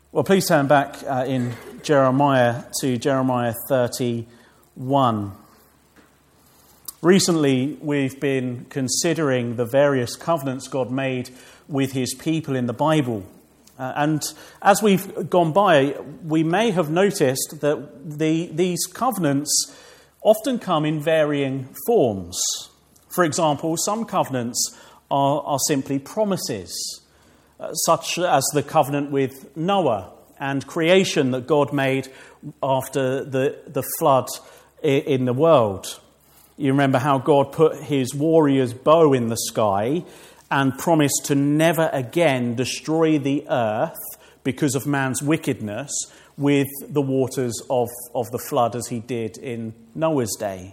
Well, please turn back in Jeremiah to Jeremiah 31. Recently, we've been considering the various covenants God made with his people in the Bible. And as we've gone by, we may have noticed that these covenants often come in varying forms. For example, some covenants are simply promises, such as the covenant with Noah and creation that God made after the flood in the world. You remember how God put his warrior's bow in the sky and promised to never again destroy the earth because of man's wickedness with the waters of the flood as he did in Noah's day.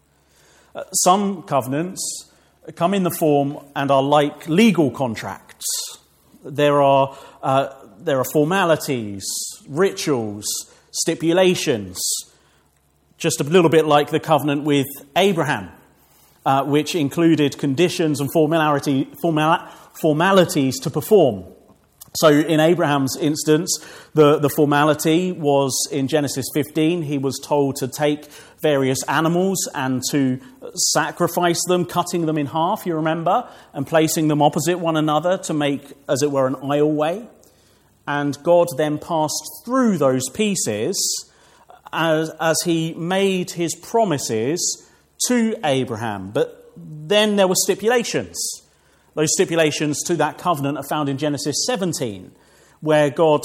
Some covenants come in the form and are like legal contracts. There are formalities, rituals, stipulations, just a little bit like the covenant with Abraham, which included conditions and formalities to perform. So in Abraham's instance, the formality was in Genesis 15. He was told to take various animals and to sacrifice them, cutting them in half, you remember, and placing them opposite one another to make, as it were, an aisleway. And God then passed through those pieces as he made his promises to Abraham. But then there were stipulations. Those stipulations to that covenant are found in Genesis 17, where God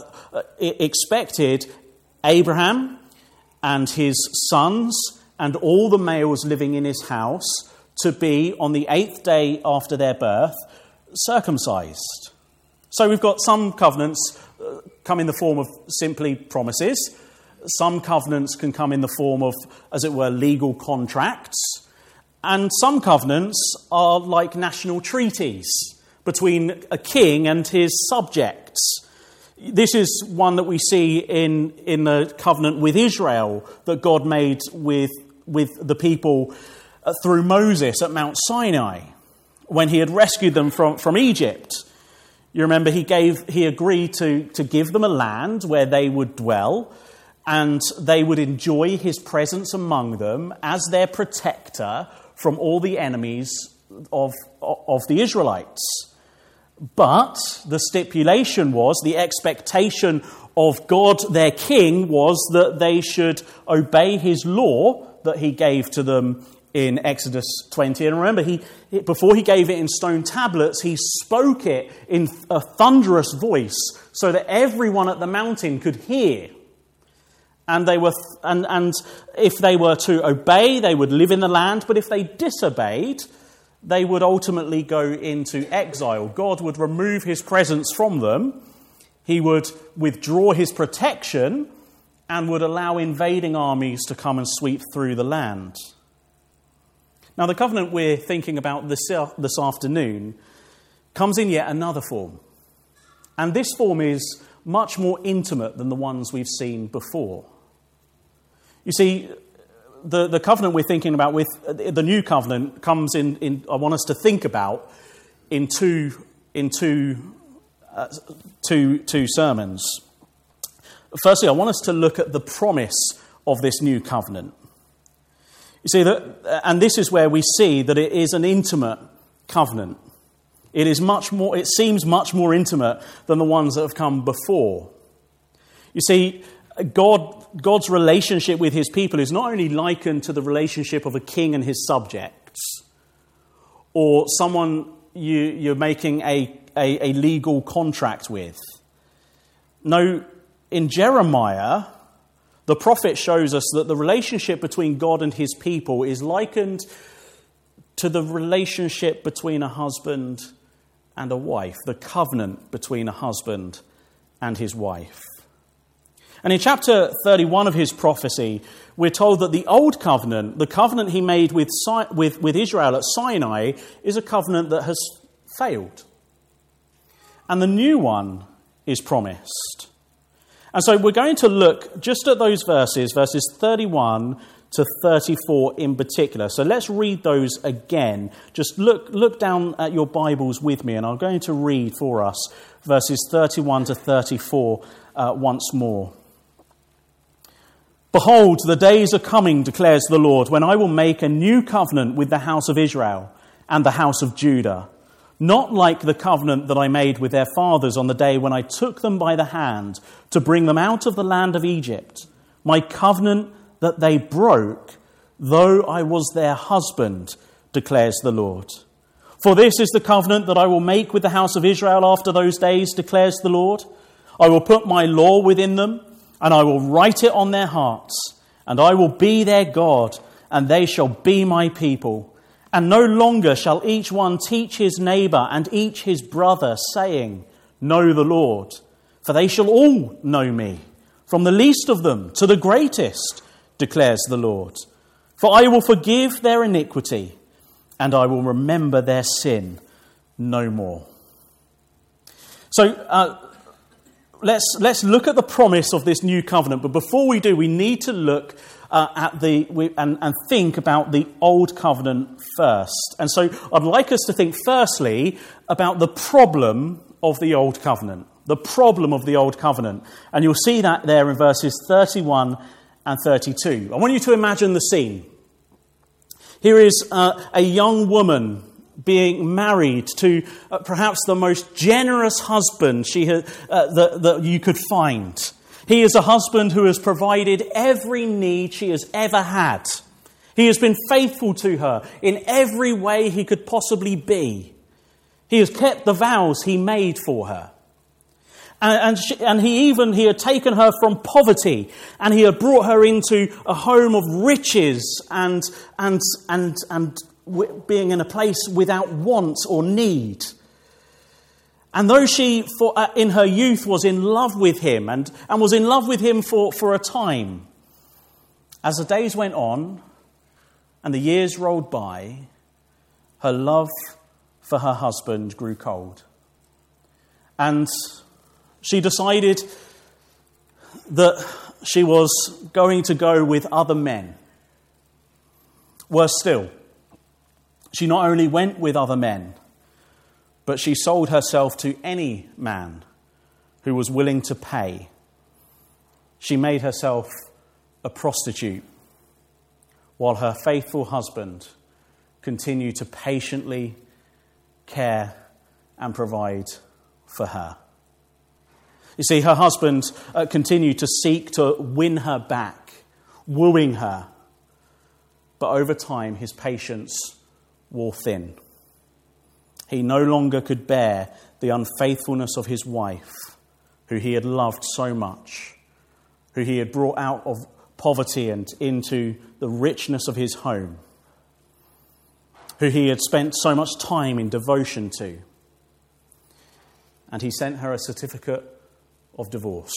expected Abraham and his sons and all the males living in his house to be, on the 8th day after their birth, circumcised. So we've got some covenants come in the form of simply promises. Some covenants can come in the form of, as it were, legal contracts. And some covenants are like national treaties between a king and his subjects. This is one that we see in the covenant with Israel that God made with the people through Moses at Mount Sinai when he had rescued them from Egypt. You remember he agreed to give them a land where they would dwell and they would enjoy his presence among them as their protector from all the enemies of the Israelites. But the stipulation was, the expectation of God, their king, was that they should obey his law that he gave to them in Exodus 20. And remember, before he gave it in stone tablets, he spoke it in a thunderous voice so that everyone at the mountain could hear. And if they were to obey, they would live in the land. But if they disobeyed, they would ultimately go into exile. God would remove his presence from them. He would withdraw his protection and would allow invading armies to come and sweep through the land. Now, the covenant we're thinking about this afternoon comes in yet another form. And this form is much more intimate than the ones we've seen before. You see, the covenant we're thinking about with the new covenant comes in I want us to think about in two sermons. Firstly, I want us to look at the promise of this new covenant. You see, and this is where we see that it is an intimate covenant. It seems much more intimate than the ones that have come before. You see, God's relationship with his people is not only likened to the relationship of a king and his subjects, or someone you're making a legal contract with. No, in Jeremiah, the prophet shows us that the relationship between God and his people is likened to the relationship between a husband and a wife, the covenant between a husband and his wife. And in chapter 31 of his prophecy, we're told that the old covenant, the covenant he made with Israel at Sinai, is a covenant that has failed. And the new one is promised. And so we're going to look just at those verses 31 to 34 in particular. So let's read those again. Just look down at your Bibles with me, and I'm going to read for us verses 31 to 34 once more. Behold, the days are coming, declares the Lord, when I will make a new covenant with the house of Israel and the house of Judah, not like the covenant that I made with their fathers on the day when I took them by the hand to bring them out of the land of Egypt, my covenant that they broke, though I was their husband, declares the Lord. For this is the covenant that I will make with the house of Israel after those days, declares the Lord. I will put my law within them, and I will write it on their hearts, and I will be their God, and they shall be my people. And no longer shall each one teach his neighbour and each his brother, saying, Know the Lord. For they shall all know me, from the least of them to the greatest, declares the Lord. For I will forgive their iniquity, and I will remember their sin no more. So, Let's look at the promise of this new covenant. But before we do, we need to look and think about the old covenant first. And so I'd like us to think firstly about the problem of the old covenant. The problem of the old covenant. And you'll see that there in verses 31 and 32. I want you to imagine the scene. Here is a young woman being married to perhaps the most generous husband that you could find. He is a husband who has provided every need she has ever had. He has been faithful to her in every way he could possibly be. He has kept the vows he made for her. And he had taken her from poverty, and he had brought her into a home of riches and being in a place without want or need. And though she, in her youth, was in love with him and was in love with him for a time, as the days went on and the years rolled by, her love for her husband grew cold. And she decided that she was going to go with other men. Worse still, she not only went with other men, but she sold herself to any man who was willing to pay. She made herself a prostitute, while her faithful husband continued to patiently care and provide for her. You see, her husband continued to seek to win her back, wooing her. But over time, his patience wore thin. He no longer could bear the unfaithfulness of his wife, who he had loved so much, who he had brought out of poverty and into the richness of his home, who he had spent so much time in devotion to. And he sent her a certificate of divorce.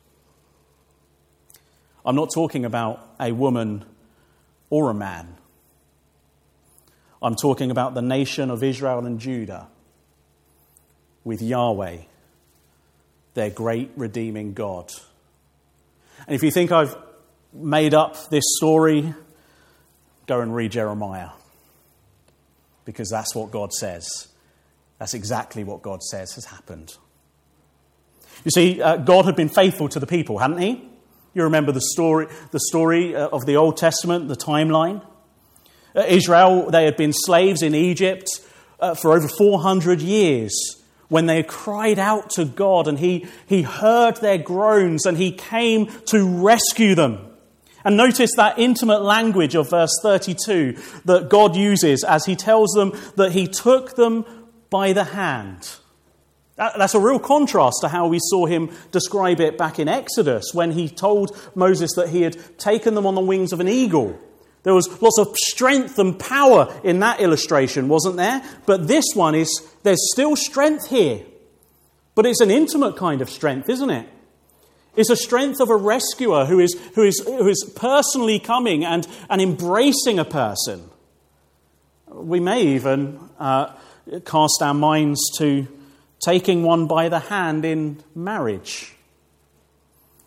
I'm not talking about a woman or a man. I'm talking about the nation of Israel and Judah with Yahweh, their great redeeming God. And if you think I've made up this story, go and read Jeremiah, because that's what God says. That's exactly what God says has happened. You see, God had been faithful to the people, hadn't he? You remember the story of the Old Testament, the timeline. Israel, they had been slaves in Egypt for over 400 years when they cried out to God, and he heard their groans and he came to rescue them. And notice that intimate language of verse 32 that God uses as he tells them that he took them by the hand. That's a real contrast to how we saw him describe it back in Exodus when he told Moses that he had taken them on the wings of an eagle. There was lots of strength and power in that illustration, wasn't there? But this one there's still strength here. But it's an intimate kind of strength, isn't it? It's a strength of a rescuer who is personally coming and embracing a person. We may even cast our minds to taking one by the hand in marriage.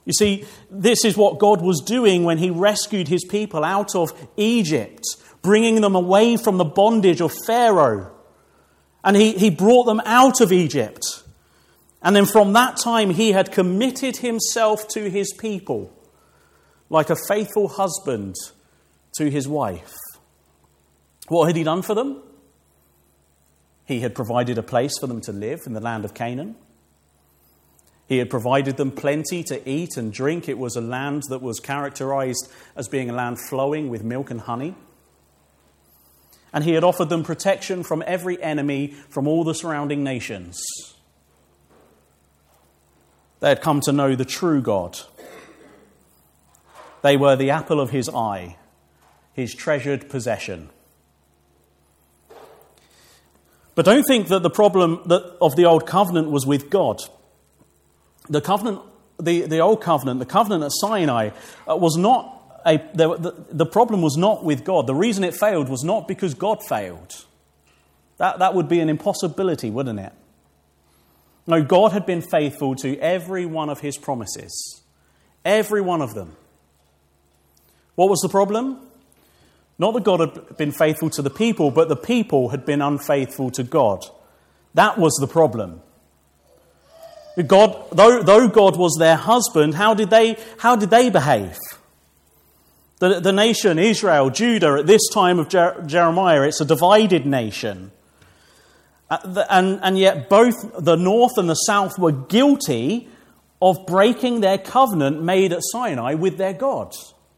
You see, this is what God was doing when he rescued his people out of Egypt, bringing them away from the bondage of Pharaoh. And he brought them out of Egypt. And then from that time, he had committed himself to his people like a faithful husband to his wife. What had he done for them? He had provided a place for them to live in the land of Canaan. He had provided them plenty to eat and drink. It was a land that was characterized as being a land flowing with milk and honey. And he had offered them protection from every enemy from all the surrounding nations. They had come to know the true God. They were the apple of his eye, his treasured possession. But don't think that the problem of the old covenant was with God. The covenant, the old covenant, the covenant at Sinai, was not the problem was not with God. The reason it failed was not because God failed. That would be an impossibility, wouldn't it? No, God had been faithful to every one of his promises. Every one of them. What was the problem? Not that God had been faithful to the people, but the people had been unfaithful to God. That was the problem. God, though God was their husband, how did they behave? The nation, Israel, Judah, at this time of Jeremiah, it's a divided nation. And yet both the north and the south were guilty of breaking their covenant made at Sinai with their God.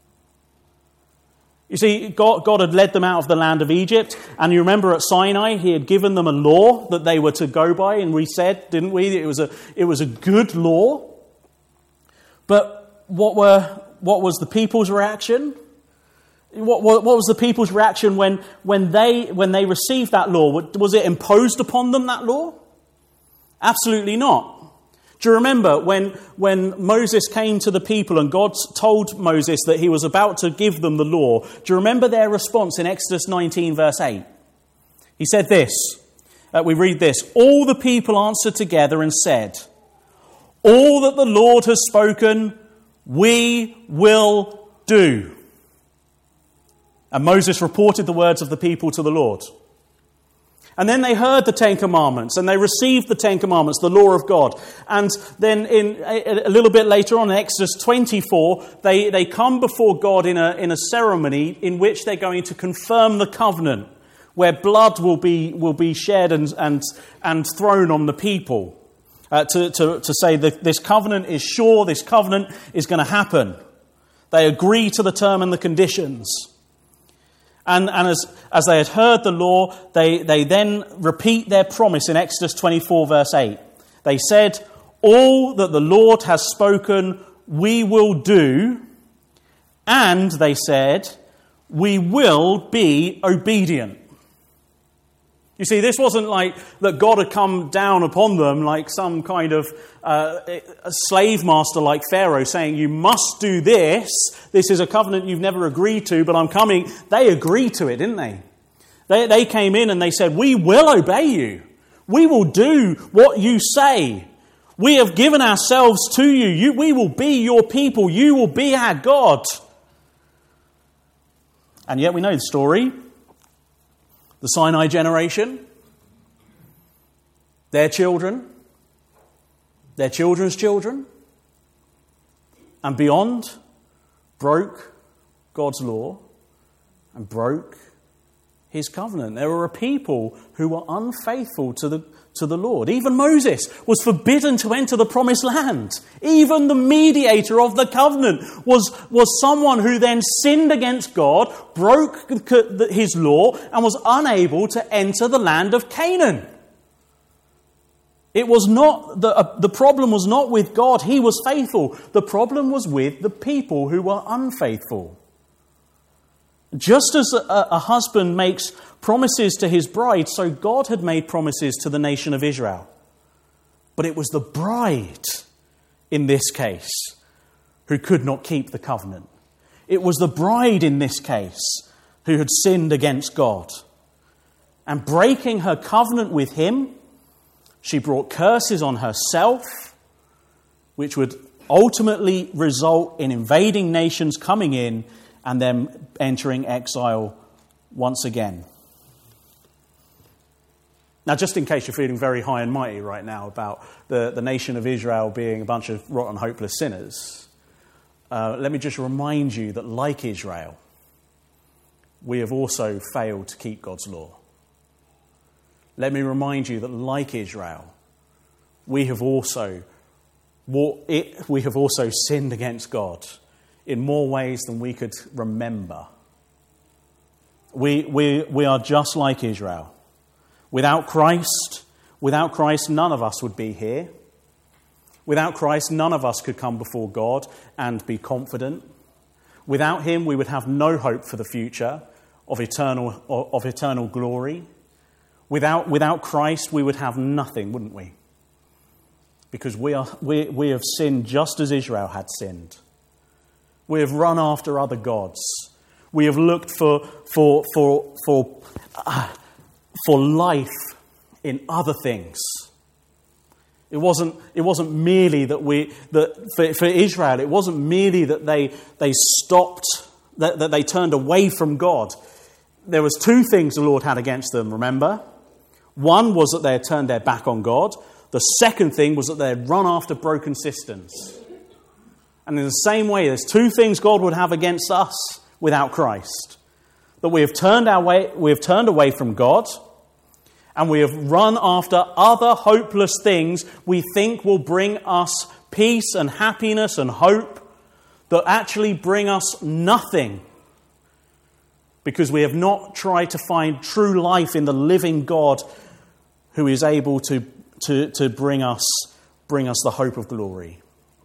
You see, God had led them out of the land of Egypt, and you remember at Sinai, he had given them a law that they were to go by, and we said, didn't we, it was a good law. But what was the people's reaction? What was the people's reaction when they received that law? Was it imposed upon them, that law? Absolutely not. Do you remember when Moses came to the people and God told Moses that he was about to give them the law? Do you remember their response in Exodus 19 verse 8? He said this, we read this, "All the people answered together and said, 'All that the Lord has spoken, we will do.'" And Moses reported the words of the people to the Lord. And then they heard the Ten Commandments, and they received the Ten Commandments, the law of God. And then a little bit later on, in Exodus 24, they come before God in a ceremony in which they're going to confirm the covenant, where blood will be shed and thrown on the people to say that this covenant is sure, this covenant is going to happen. They agree to the term and the conditions. And as they had heard the law, they then repeat their promise in Exodus 24 verse 8. They said, "All that the Lord has spoken, we will do." And they said, "We will be obedient." You see, this wasn't like that God had come down upon them like some kind of a slave master like Pharaoh saying, "You must do this. This is a covenant you've never agreed to, but I'm coming." They agreed to it, didn't they? They came in and they said, "We will obey you. We will do what you say. We have given ourselves to you. We will be your people. You will be our God." And yet we know the story. The Sinai generation, their children, their children's children, and beyond, broke God's law and broke his covenant. There were a people who were unfaithful to the Lord. Even Moses was forbidden to enter the promised land. Even the mediator of the covenant was someone who then sinned against God, broke his law, and was unable to enter the land of Canaan. It was not the problem was not with God. He was faithful. The problem was with the people who were unfaithful. Just as a husband makes promises to his bride, so God had made promises to the nation of Israel. But it was the bride, in this case, who could not keep the covenant. It was the bride, in this case, who had sinned against God. And breaking her covenant with him, she brought curses on herself, which would ultimately result in invading nations coming in and them entering exile once again. Now, just in case you're feeling very high and mighty right now about the nation of Israel being a bunch of rotten, hopeless sinners, let me just remind you that, like Israel, we have also failed to keep God's law. Let me remind you that, like Israel, we have also sinned against God in more ways than we could remember. We are just like Israel. Without Christ, none of us would be here. Without Christ, none of us could come before God and be confident. Without him, we would have no hope for the future of eternal glory. Without Christ, we would have nothing, wouldn't we? Because we have sinned just as Israel had sinned. We have run after other gods. We have looked for life in other things. It wasn't merely for Israel, it wasn't merely that they stopped, that they turned away from God. There was two things the Lord had against them, remember? One was that they had turned their back on God. The second thing was that they had run after broken cisterns. And in the same way, there's two things God would have against us without Christ. That we have turned away from God, and we have run after other hopeless things we think will bring us peace and happiness and hope that actually bring us nothing, because we have not tried to find true life in the living God who is able to bring us the hope of glory.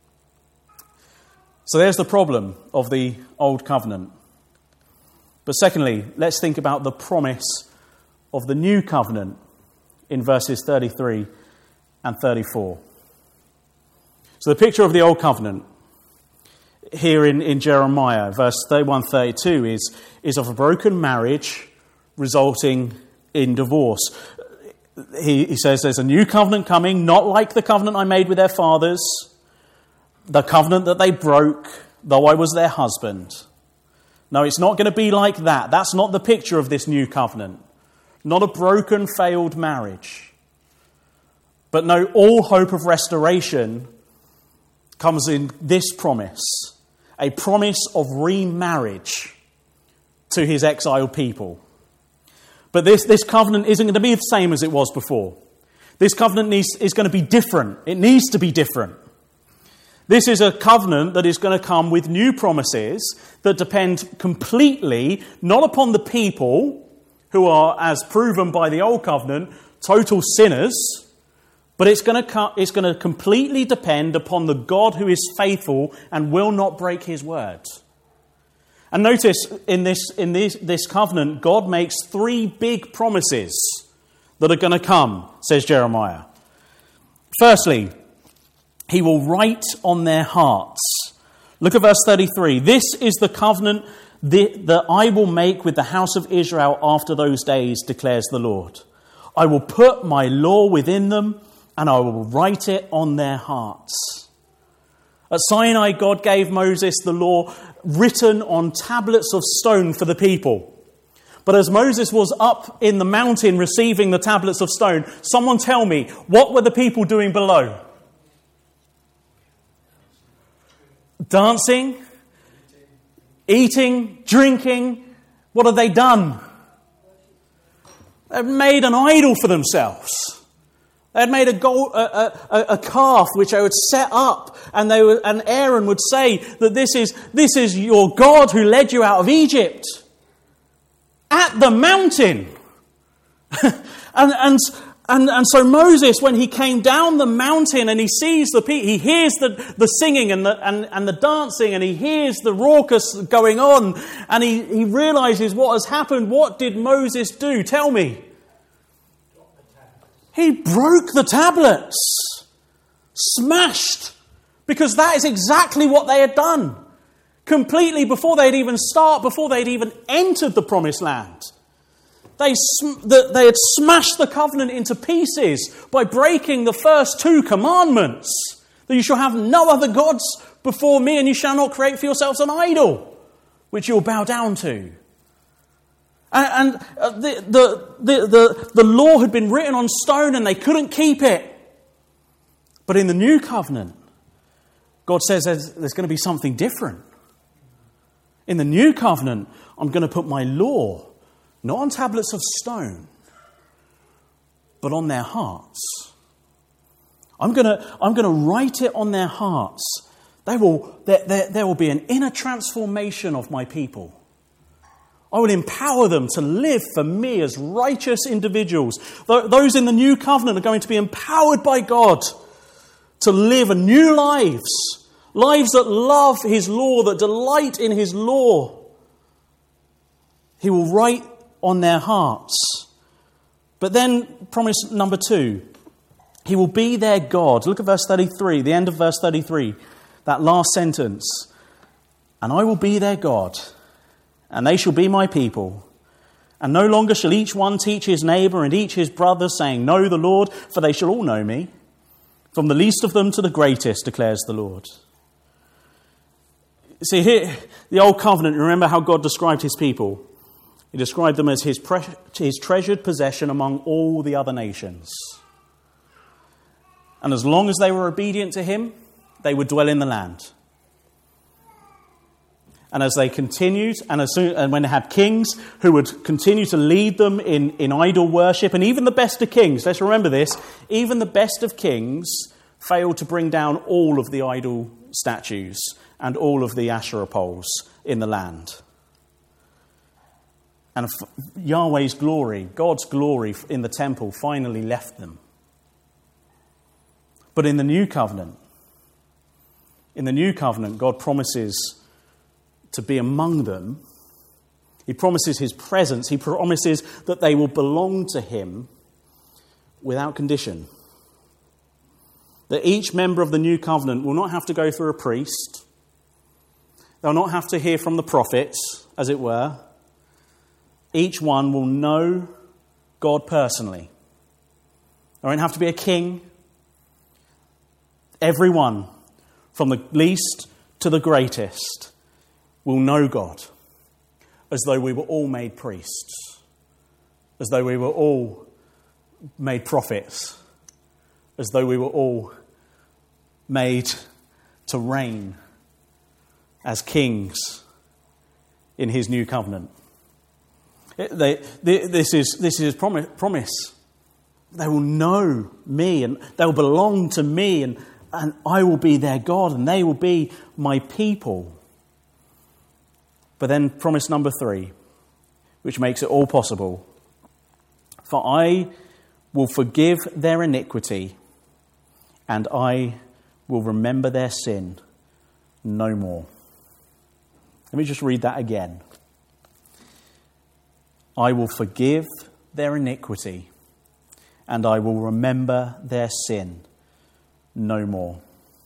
So there's the problem of the Old Covenant. But secondly, let's think about the promise of the New Covenant in verses 33 and 34. So the picture of the Old Covenant here in Jeremiah, verse 31-32, is of a broken marriage resulting in divorce. He says there's a new covenant coming, not like the covenant I made with their fathers, the covenant that they broke, though I was their husband. No, it's not going to be like that. That's not the picture of this new covenant. Not a broken, failed marriage. But no, all hope of restoration comes in this promise. A promise of remarriage to his exiled people. But this covenant isn't going to be the same as it was before. This covenant is going to be different. It needs to be different. This is a covenant that is going to come with new promises that depend completely not upon the people who are, as proven by the Old Covenant, total sinners, but it's going to completely depend upon the God who is faithful and will not break his word. And notice in this covenant, God makes three big promises that are going to come, says Jeremiah. Firstly, he will write on their hearts. Look at verse 33. This is the covenant that I will make with the house of Israel after those days, declares the Lord. I will put my law within them, and I will write it on their hearts. At Sinai, God gave Moses the law written on tablets of stone for the people. But as Moses was up in the mountain receiving the tablets of stone, someone tell me, what were the people doing below? Dancing, eating, drinking. What had they done? They made an idol for themselves. They had made a calf which they would set up, and Aaron would say that this is your God who led you out of Egypt at the mountain. And so Moses, when he came down the mountain and he sees he hears the singing and the dancing, and he hears the raucous going on, and he realizes what has happened. What did Moses do? Tell me. He broke the tablets. Smashed. Because that is exactly what they had done. Completely before they'd even entered the promised land. They had smashed the covenant into pieces by breaking the first two commandments. That you shall have no other gods before me, and you shall not create for yourselves an idol, which you'll bow down to. And the law had been written on stone and they couldn't keep it. But in the new covenant, God says there's going to be something different. In the new covenant, I'm going to put my law, not on tablets of stone, but on their hearts. I'm going to write it on their hearts. There will be an inner transformation of my people. I will empower them to live for me as righteous individuals. Those in the new covenant are going to be empowered by God to live a new lives that love his law, that delight in his law. He will write on their hearts. But then, promise number 2, he will be their God. Look at verse 33, the end of verse 33, that last sentence. And I will be their God, and they shall be my people. And no longer shall each one teach his neighbour and each his brother, saying, know the Lord, for they shall all know me, from the least of them to the greatest, declares the Lord. See, here, the Old Covenant, remember how God described his people. He described them as his treasured possession among all the other nations. And as long as they were obedient to him, they would dwell in the land. And as they continued, and when they had kings who would continue to lead them in idol worship, and even the best of kings, let's remember this, even the best of kings failed to bring down all of the idol statues and all of the Asherah poles in the land. And Yahweh's glory, God's glory in the temple finally left them. But in the new covenant, God promises to be among them. He promises his presence. He promises that they will belong to him without condition. That each member of the new covenant will not have to go through a priest. They'll not have to hear from the prophets, as it were. Each one will know God personally. There won't have to be a king. Everyone, from the least to the greatest, will know God, as though we were all made priests, as though we were all made prophets, as though we were all made to reign as kings in his new covenant. This is his promise. They will know me and they will belong to me, and I will be their God and they will be my people. But then promise number 3, which makes it all possible. For I will forgive their iniquity, and I will remember their sin no more. Let me just read that again. I will forgive their iniquity, and I will remember their sin no more.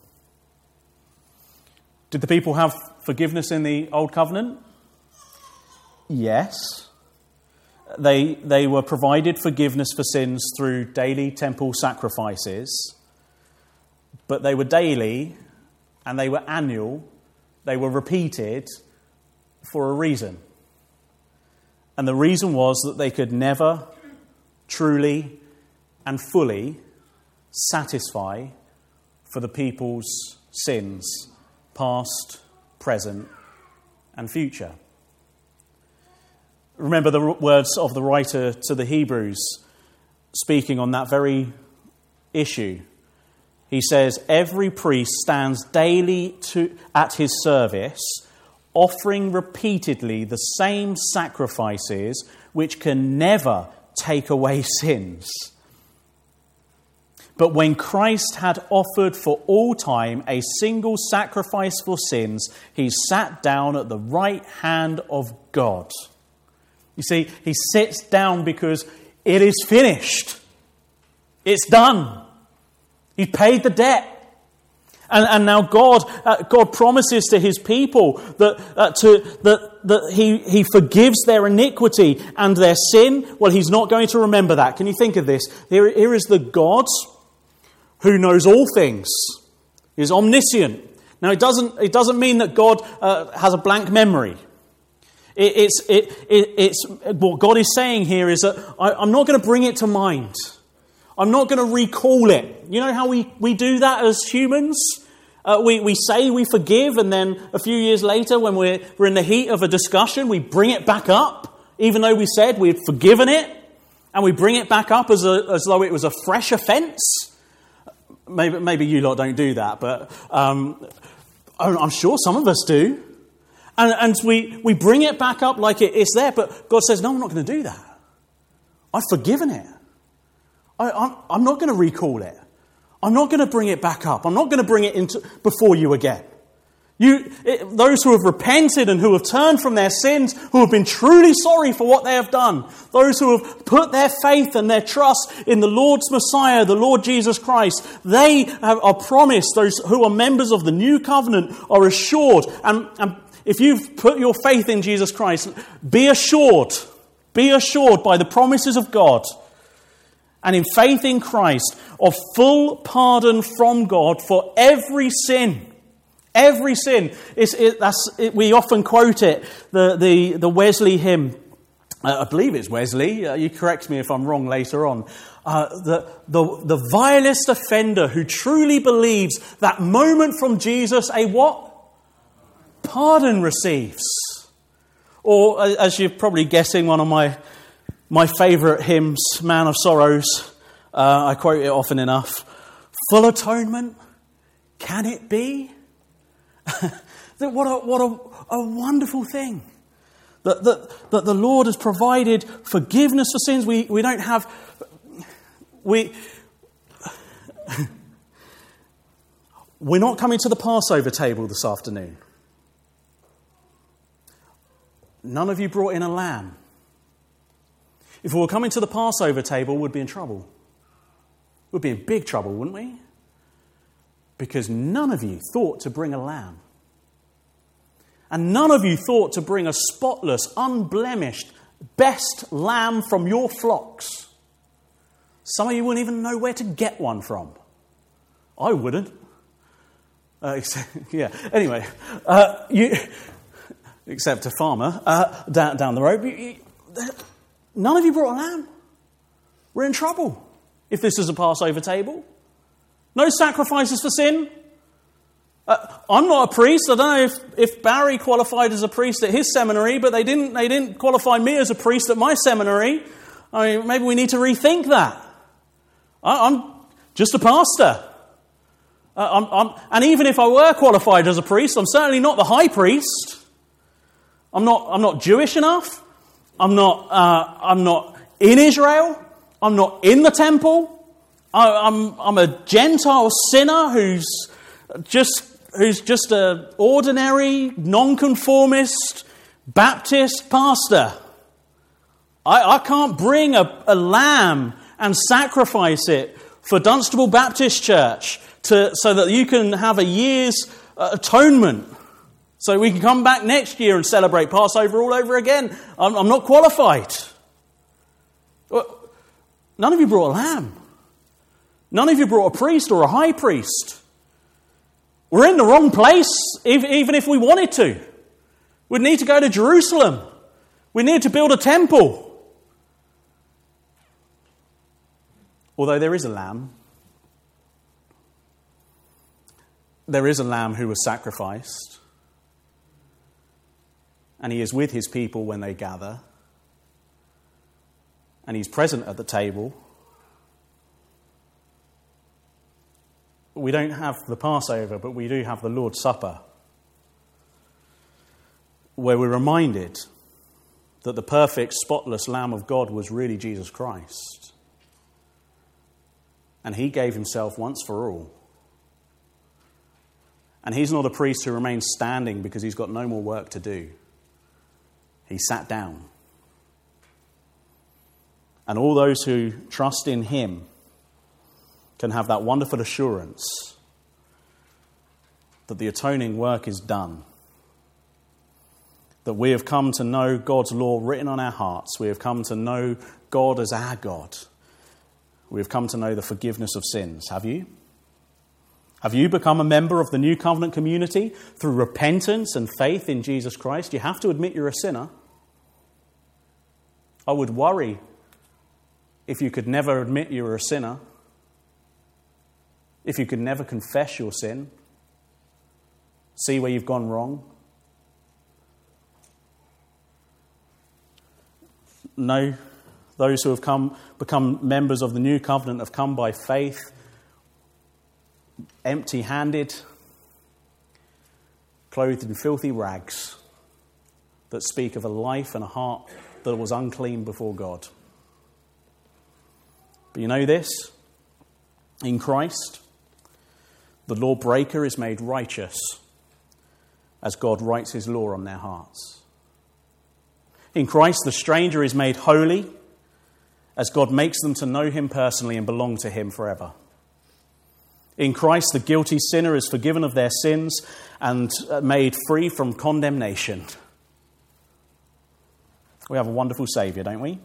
Did the people have forgiveness in the Old Covenant? Yes. They were provided forgiveness for sins through daily temple sacrifices, but they were daily and they were annual. They were repeated for a reason. And the reason was that they could never truly and fully satisfy for the people's sins, past, present, and future. Remember the words of the writer to the Hebrews speaking on that very issue. He says, every priest stands daily at his service, offering repeatedly the same sacrifices which can never take away sins. But when Christ had offered for all time a single sacrifice for sins, he sat down at the right hand of God. You see, he sits down because it is finished. It's done. He paid the debt. And now God promises to his people that he forgives their iniquity and their sin. Well, he's not going to remember that. Can you think of this? Here is the God who knows all things, He's omniscient. Now, it doesn't mean that God has a blank memory. It's what God is saying here is that I'm not going to bring it to mind. I'm not going to recall it. You know how we do that as humans? We say we forgive, and then a few years later, when we're in the heat of a discussion, we bring it back up, even though we said we had forgiven it, and we bring it back up as though it was a fresh offence. Maybe you lot don't do that, but I'm sure some of us do. And we bring it back up like it's there, but God says, no, I'm not going to do that. I've forgiven it. I'm not going to recall it. I'm not going to bring it back up. I'm not going to bring it before you again. Those who have repented and who have turned from their sins, who have been truly sorry for what they have done, those who have put their faith and their trust in the Lord's Messiah, the Lord Jesus Christ, they are promised, those who are members of the new covenant are assured. And if you've put your faith in Jesus Christ, be assured by the promises of God and in faith in Christ of full pardon from God for every sin. Every sin. We often quote it, the Wesley hymn. I believe it's Wesley. You correct me if I'm wrong later on. The vilest offender who truly believes that moment from Jesus, a what? Pardon receives. Or, as you're probably guessing, one of my favourite hymns, Man of Sorrows. I quote it often enough. Full atonement, can it be? What a wonderful thing. That the Lord has provided forgiveness for sins. We don't have... We're not coming to the Passover table this afternoon. None of you brought in a lamb. If we were coming to the Passover table, we'd be in trouble. We'd be in big trouble, wouldn't we? Because none of you thought to bring a lamb. And none of you thought to bring a spotless, unblemished, best lamb from your flocks. Some of you wouldn't even know where to get one from. I wouldn't. Anyway, except a farmer down the road. None of you brought a lamb. We're in trouble if this is a Passover table. No sacrifices for sin. I'm not a priest. I don't know if Barry qualified as a priest at his seminary, but they didn't qualify me as a priest at my seminary. I mean, maybe we need to rethink that. I'm just a pastor. And even if I were qualified as a priest, I'm certainly not the high priest. I'm not Jewish enough. I'm not in Israel. I'm not in the temple. I'm a Gentile sinner who's just an ordinary, nonconformist Baptist pastor. I can't bring a lamb and sacrifice it for Dunstable Baptist Church so that you can have a year's atonement. So we can come back next year and celebrate Passover all over again. I'm not qualified. None of you brought a lamb. None of you brought a priest or a high priest. We're in the wrong place, even if we wanted to. We'd need to go to Jerusalem. We need to build a temple. Although there is a lamb. There is a lamb who was sacrificed. And he is with his people when they gather. And he's present at the table. We don't have the Passover, but we do have the Lord's Supper, where we're reminded that the perfect, spotless Lamb of God was really Jesus Christ. And he gave himself once for all. And he's not a priest who remains standing because he's got no more work to do. He sat down. And all those who trust in him can have that wonderful assurance that the atoning work is done. That we have come to know God's law written on our hearts. We have come to know God as our God. We have come to know the forgiveness of sins. Have you? Have you become a member of the New Covenant community through repentance and faith in Jesus Christ? You have to admit you're a sinner. I would worry if you could never admit you were a sinner, if you could never confess your sin, see where you've gone wrong. No, those who have become members of the New Covenant have come by faith, empty-handed, clothed in filthy rags that speak of a life and a heart that was unclean before God. But you know this? In Christ, the lawbreaker is made righteous as God writes his law on their hearts. In Christ, the stranger is made holy as God makes them to know him personally and belong to him forever. In Christ, the guilty sinner is forgiven of their sins and made free from condemnation. We have a wonderful Saviour, don't we?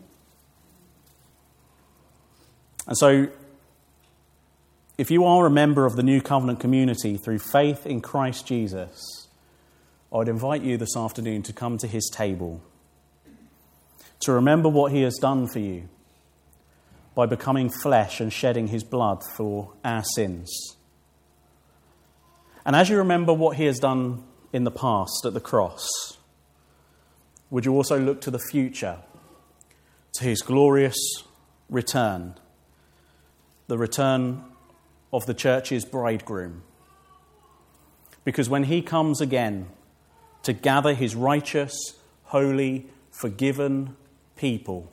And so, if you are a member of the New Covenant community through faith in Christ Jesus, I would invite you this afternoon to come to his table, to remember what he has done for you by becoming flesh and shedding his blood for our sins. And as you remember what he has done in the past at the cross, would you also look to the future, to his glorious return, the return of the church's bridegroom? Because when he comes again to gather his righteous, holy, forgiven people,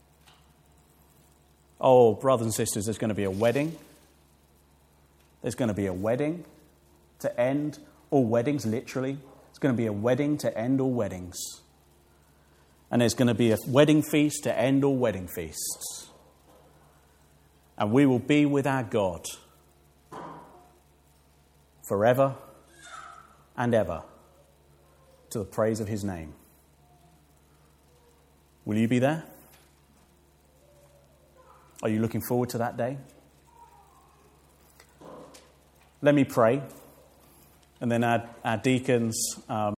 oh, brothers and sisters, there's going to be a wedding. There's going to be a wedding to end all weddings, literally. It's going to be a wedding to end all weddings. And there's going to be a wedding feast to end all wedding feasts. And we will be with our God forever and ever to the praise of his name. Will you be there? Are you looking forward to that day? Let me pray, and then our deacons